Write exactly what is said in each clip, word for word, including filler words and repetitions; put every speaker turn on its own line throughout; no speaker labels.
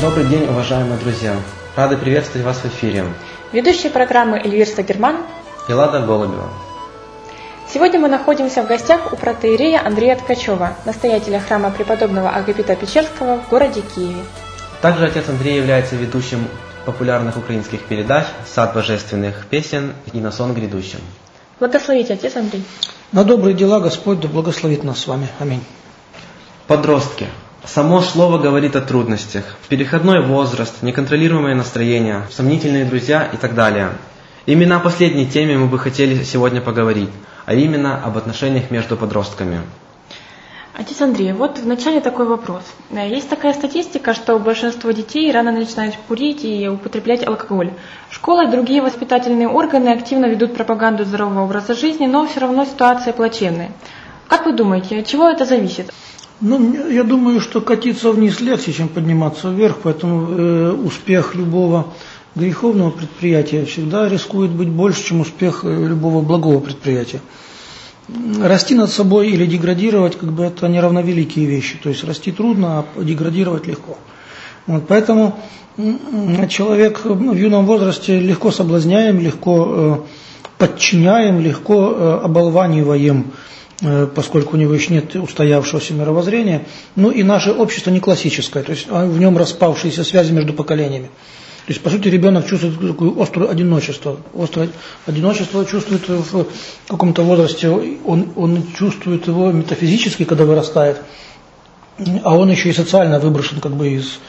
Добрый день, уважаемые друзья! Рады приветствовать вас в эфире.
Ведущие программы Эльвир Сагерман
и Лада Голубева.
Сегодня мы находимся в гостях у протоиерея Андрея Ткачева, настоятеля храма преподобного Агапита Печерского в городе Киеве.
Также отец Андрей является ведущим популярных украинских передач «Сад божественных песен» и «На сон грядущим».
Благословите, отец Андрей.
На добрые дела Господь да благословит нас с вами. Аминь.
Подростки. Само слово говорит о трудностях. Переходной возраст, неконтролируемое настроение, сомнительные друзья и так далее. Именно о последней теме мы бы хотели сегодня поговорить, а именно об отношениях между подростками.
Отец Андрей, вот вначале такой вопрос. Есть такая статистика, что большинство детей рано начинают курить и употреблять алкоголь. Школа и другие воспитательные органы активно ведут пропаганду здорового образа жизни, но все равно ситуация плачевная. Как вы думаете, от чего это зависит?
Ну, я думаю, что катиться вниз легче, чем подниматься вверх, поэтому э, успех любого греховного предприятия всегда рискует быть больше, чем успех любого благого предприятия. Расти над собой или деградировать, как бы это неравновеликие вещи. То есть расти трудно, а деградировать легко. Вот, поэтому человек в юном возрасте легко соблазняем, легко э, подчиняем, легко э, оболваниваем, э, поскольку у него еще нет устоявшегося мировоззрения. Ну и наше общество не классическое, то есть в нем распавшиеся связи между поколениями. То есть, по сути, ребенок чувствует такое острое одиночество. Острое одиночество чувствует в каком-то возрасте, он, он чувствует его метафизически, когда вырастает, а он еще и социально выброшен как бы из,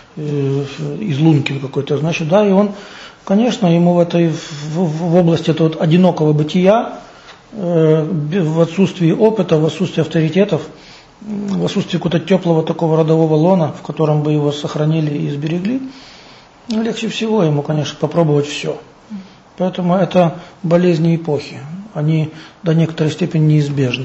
из лунки какой-то. Значит, да, и он, конечно, ему в этой в, в области этого вот одинокого бытия, в отсутствии опыта, в отсутствии авторитетов, в отсутствии какого-то теплого такого родового лона, в котором бы его сохранили и сберегли, ну, легче всего ему, конечно, попробовать все. Поэтому это болезни эпохи. Они до некоторой степени неизбежны.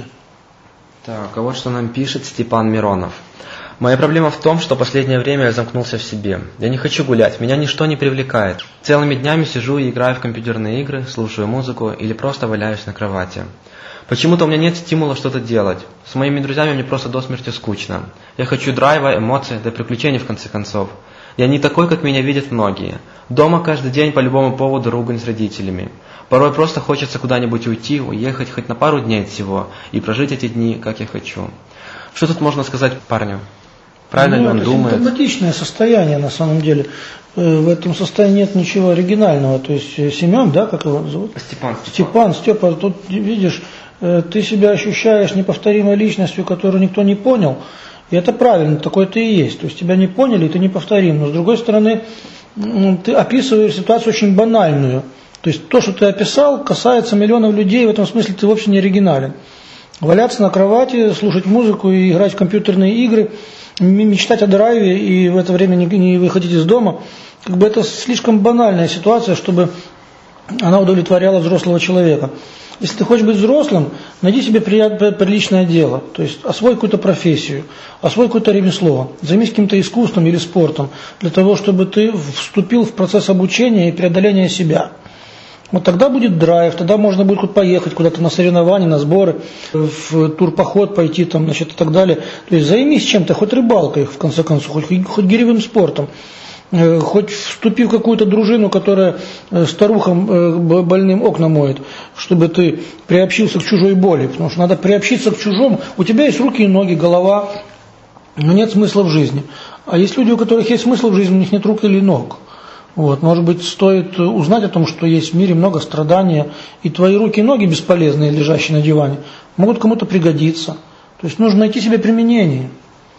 Так, а вот что нам пишет Степан Миронов. Моя проблема в том, что последнее время я замкнулся в себе. Я не хочу гулять, меня ничто не привлекает. Целыми днями сижу и играю в компьютерные игры, слушаю музыку или просто валяюсь на кровати. Почему-то у меня нет стимула что-то делать. С моими друзьями мне просто до смерти скучно. Я хочу драйва, эмоций, да приключений в конце концов. Я не такой, как меня видят многие. Дома каждый день по любому поводу ругань с родителями. Порой просто хочется куда-нибудь уйти, уехать хоть на пару дней от всего и прожить эти дни, как я хочу. Что тут можно сказать парню? Правильно
ну,
ли он
это
думает? Это
симптоматичное состояние на самом деле. В этом состоянии нет ничего оригинального. То есть Семен, да, как его зовут?
Степан.
Степан, Степа, тут видишь, ты себя ощущаешь неповторимой личностью, которую никто не понял. И это правильно, такой ты и есть. То есть тебя не поняли, и ты неповторим. Но с другой стороны, ты описываешь ситуацию очень банальную. То есть то, что ты описал, касается миллионов людей, в этом смысле ты вовсе не оригинален. Валяться на кровати, слушать музыку и играть в компьютерные игры, мечтать о драйве и в это время не выходить из дома, как бы это слишком банальная ситуация, чтобы она удовлетворяла взрослого человека. Если ты хочешь быть взрослым, найди себе приятное, приличное дело, то есть освой какую-то профессию, освой какое-то ремесло, займись каким-то искусством или спортом, для того, чтобы ты вступил в процесс обучения и преодоления себя. Вот тогда будет драйв, тогда можно будет хоть поехать куда-то на соревнования, на сборы, в турпоход пойти там, значит, и так далее. То есть займись чем-то, хоть рыбалкой, в конце концов, хоть, хоть гиревым спортом. Хоть вступи в какую-то дружину, которая старухам больным окна моет, чтобы ты приобщился к чужой боли, потому что надо приобщиться к чужому. У тебя есть руки и ноги, голова, но нет смысла в жизни. А есть люди, у которых есть смысл в жизни, у них нет рук или ног. Вот, может быть, стоит узнать о том, что есть в мире много страдания, и твои руки и ноги бесполезные, лежащие на диване, могут кому-то пригодиться. То есть нужно найти себе применение.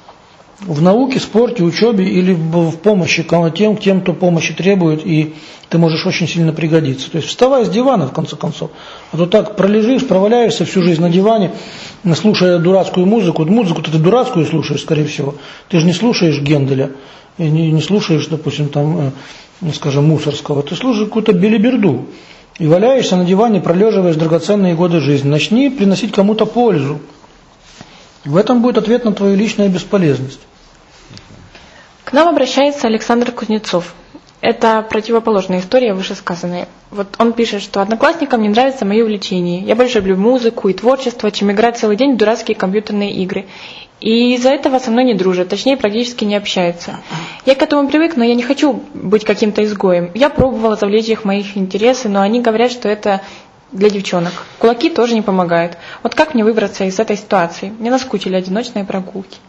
В науке, спорте, учебе или в помощи тем, тем, кто помощи требует, и ты можешь очень сильно пригодиться. То есть вставай с дивана, в конце концов. А то так пролежишь, проваляешься всю жизнь на диване, слушая дурацкую музыку. Музыку-то ты дурацкую слушаешь, скорее всего. Ты же не слушаешь Генделя, не, не слушаешь, допустим, там, скажем, Мусорского. Ты слушаешь какую-то белиберду. И валяешься на диване, пролеживаешь драгоценные годы жизни. Начни приносить кому-то пользу. В этом будет ответ на твою личную бесполезность.
К нам обращается Александр Кузнецов. Это противоположная история вышесказанной. Вот он пишет, что одноклассникам не нравится мои увлечения. Я больше люблю музыку и творчество, чем играть целый день в дурацкие компьютерные игры. И из-за этого со мной не дружат, точнее практически не общаются. Я к этому привык, но я не хочу быть каким-то изгоем. Я пробовала завлечь их в мои интересы, но они говорят, что это для девчонок. Кулаки тоже не помогают. Вот как мне выбраться из этой ситуации? Мне наскучили одиночные прогулки.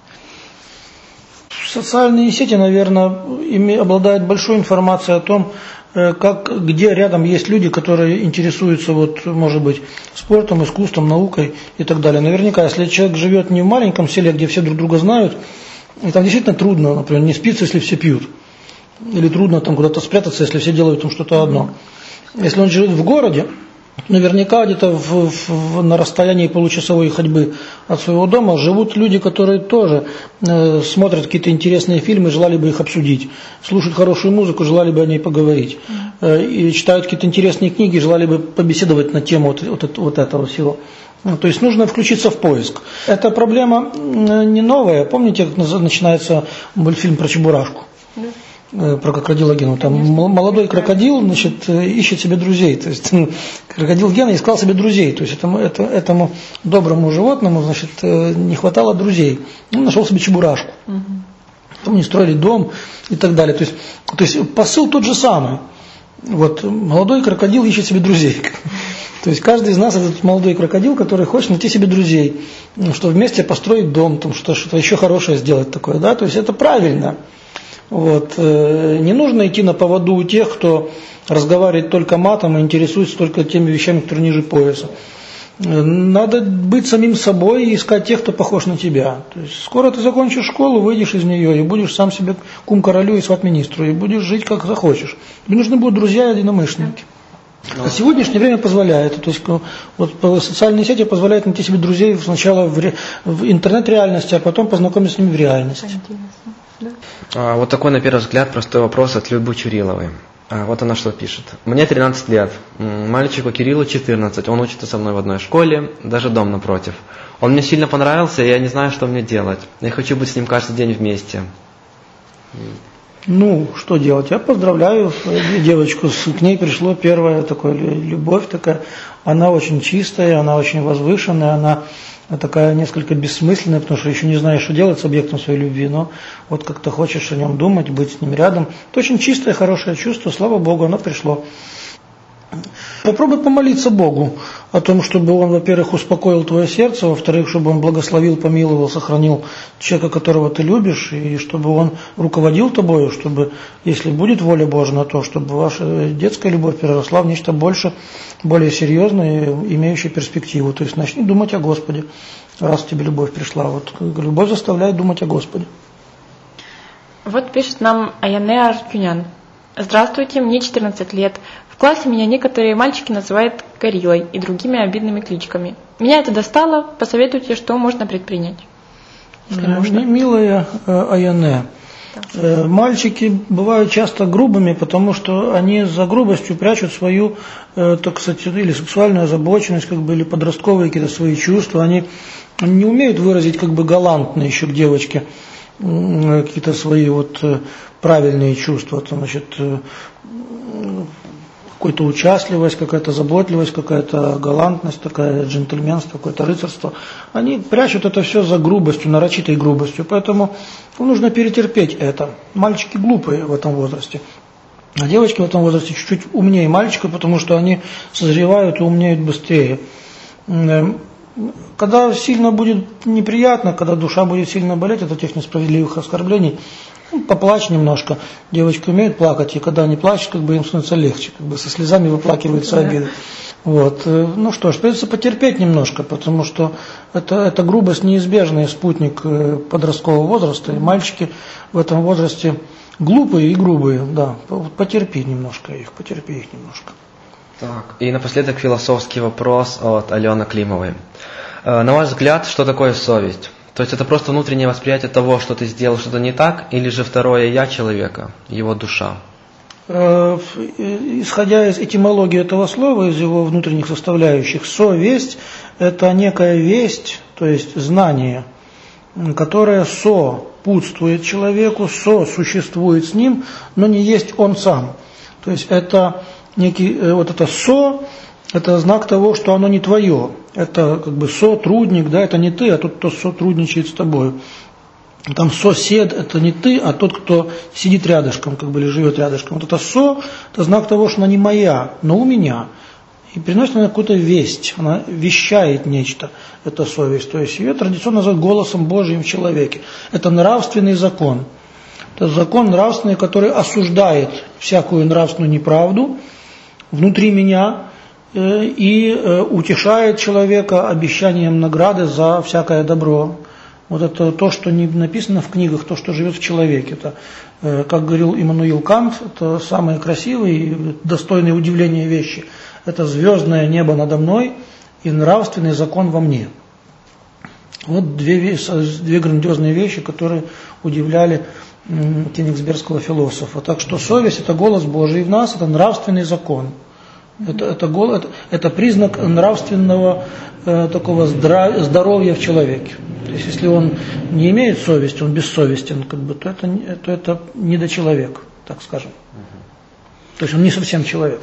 Социальные сети, наверное, обладают большой информацией о том, как, где рядом есть люди, которые интересуются, вот, может быть, спортом, искусством, наукой и так далее. Наверняка, если человек живет не в маленьком селе, где все друг друга знают, и там действительно трудно, например, не спится, если все пьют. Или трудно там куда-то спрятаться, если все делают там что-то одно. Если он живет в городе, наверняка где-то в, в, на расстоянии получасовой ходьбы от своего дома живут люди, которые тоже э, смотрят какие-то интересные фильмы, желали бы их обсудить, слушают хорошую музыку, желали бы о ней поговорить, э, и читают какие-то интересные книги, желали бы побеседовать на тему вот, вот, вот этого всего. Ну, то есть нужно включиться в поиск. Эта проблема не новая. Помните, как начинается мультфильм про Чебурашку? Про крокодила Гену. Там молодой крокодил, значит, ищет себе друзей. То есть крокодил Гена искал себе друзей. То есть этому, это, этому доброму животному, значит, не хватало друзей. Он нашел себе Чебурашку. Угу. Потом они строили дом и так далее. То есть, то есть посыл тот же самый. Вот молодой крокодил ищет себе друзей. То есть каждый из нас этот молодой крокодил, который хочет найти себе друзей, что вместе построить дом, там, что, что-то еще хорошее сделать такое. Да? То есть это правильно. Вот. Не нужно идти на поводу у тех, кто разговаривает только матом и интересуется только теми вещами, которые ниже пояса. Надо быть самим собой и искать тех, кто похож на тебя. То есть скоро ты закончишь школу, выйдешь из нее и будешь сам себе кум королю и сват министру, и будешь жить как захочешь. Тебе нужны будут друзья и единомышленники. А сегодняшнее время позволяет, то есть вот социальные сети позволяют найти себе друзей сначала в, ре, в интернет-реальности, а потом познакомиться с ними в реальности.
А, вот такой, на первый взгляд, простой вопрос от Любы Чуриловой. А, вот она что пишет. Мне тринадцать лет, мальчику Кириллу четырнадцать, он учится со мной в одной школе, даже дом напротив. Он мне сильно понравился, и я не знаю, что мне делать. Я хочу быть с ним каждый день вместе.
Ну, что делать? Я поздравляю девочку, к ней пришло первая такая любовь такая. Она очень чистая, она очень возвышенная, она такая несколько бессмысленная, потому что еще не знаешь, что делать с объектом своей любви, но вот как-то хочешь о нем думать, быть с ним рядом. Это очень чистое, хорошее чувство, слава Богу, оно пришло. Попробуй помолиться Богу о том, чтобы Он, во-первых, успокоил твое сердце, во-вторых, чтобы Он благословил, помиловал, сохранил человека, которого ты любишь, и чтобы Он руководил тобою, чтобы, если будет воля Божья на то, чтобы ваша детская любовь переросла в нечто больше, более серьезное, имеющее перспективу. То есть начни думать о Господе, раз тебе любовь пришла. Вот любовь заставляет думать о Господе.
Вот пишет нам Аяне Аркюнян. Здравствуйте, мне четырнадцать лет. В классе меня некоторые мальчики называют гориллой и другими обидными кличками. Меня это достало. Посоветуйте, что можно предпринять.
Милая Аяне, мальчики бывают часто грубыми, потому что они за грубостью прячут свою, так сказать, или сексуальную озабоченность, как бы, или подростковые какие-то свои чувства. Они не умеют выразить как бы галантно еще к девочке какие-то свои вот правильные чувства, там, значит, какая-то участливость, какая-то заботливость, какая-то галантность, такая джентльменство, какое-то рыцарство. Они прячут это все за грубостью, нарочитой грубостью, поэтому нужно перетерпеть это. Мальчики глупые в этом возрасте, а девочки в этом возрасте чуть-чуть умнее мальчика, потому что они созревают и умнеют быстрее. Когда сильно будет неприятно, когда душа будет сильно болеть от этих несправедливых оскорблений, ну, поплачь немножко. Девочки умеют плакать, и когда они плачут, как бы им становится легче, как бы со слезами выплакиваются обиды. Вот. Ну что ж, придется потерпеть немножко, потому что это, это грубость неизбежный спутник подросткового возраста, и мальчики в этом возрасте глупые и грубые, да. Потерпи немножко их, потерпи их немножко.
Так, и напоследок философский вопрос от Алены Климовой. На ваш взгляд, что такое совесть? То есть это просто внутреннее восприятие того, что ты сделал что-то не так, или же второе «я» человека, его душа?
Исходя из этимологии этого слова, из его внутренних составляющих, совесть – это некая весть, то есть знание, которое сопутствует человеку, сосуществует с ним, но не есть он сам. То есть это некий, вот это со, это знак того, что оно не твое. Это как бы сотрудник, да, это не ты, а тот, кто сотрудничает с тобой. Там сосед, это не ты, а тот, кто сидит рядышком, как бы, или живет рядышком. Вот это со, это знак того, что она не моя, но у меня. И приносит она какую-то весть, она вещает нечто, это совесть. То есть ее традиционно называют голосом Божьим в человеке. Это нравственный закон. Это закон нравственный, который осуждает всякую нравственную неправду внутри меня и утешает человека обещанием награды за всякое добро. Вот это то, что не написано в книгах, то, что живет в человеке. Это, как говорил Иммануил Кант, это самые красивые и достойные удивления вещи. Это звездное небо надо мной и нравственный закон во мне. Вот две, две грандиозные вещи, которые удивляли кенигсбергского философа. Так что совесть – это голос Божий в нас, это нравственный закон. Это, это, это, это признак нравственного э, такого здра, здоровья в человеке. То есть, если он не имеет совести, он бессовестен, как бы, то, это, то это недочеловек, так скажем. То есть он не совсем человек.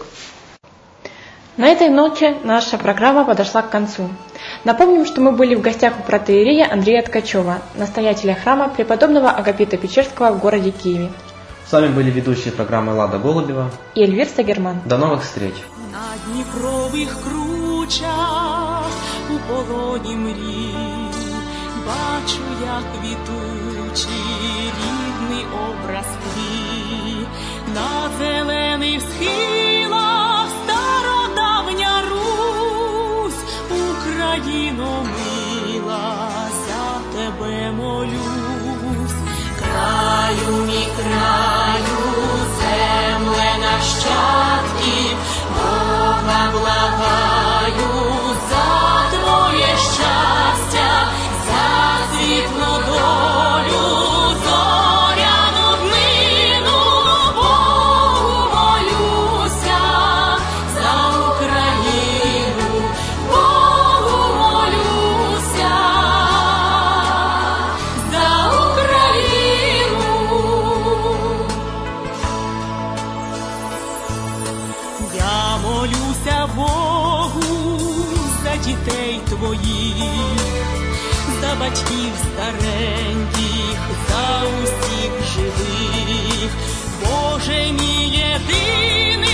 На этой ноте наша программа подошла к концу. Напомним, что мы были в гостях у протоиерея Андрея Ткачева, настоятеля храма преподобного Агапита Печерского в городе Киеве.
С вами были ведущие программы Лада Голубева
и Эльвир Сагерман.
До новых встреч!
На Дніпрових кручах у полоні мрій бачу, як квітучий рідний образ твій. На зелених схилах стародавня Русь, Україно мила, за тебе молюсь. Краю мій краю, земле нащадків, Бога благаю за твоє щастя, за світлу долю, зоряну днину, Богу молюся, за Україну, Богу молюся, за Україну. Я молюся Богу за дітей твоїх, за батьків стареньких, за усіх живих. Боже мій єдиний,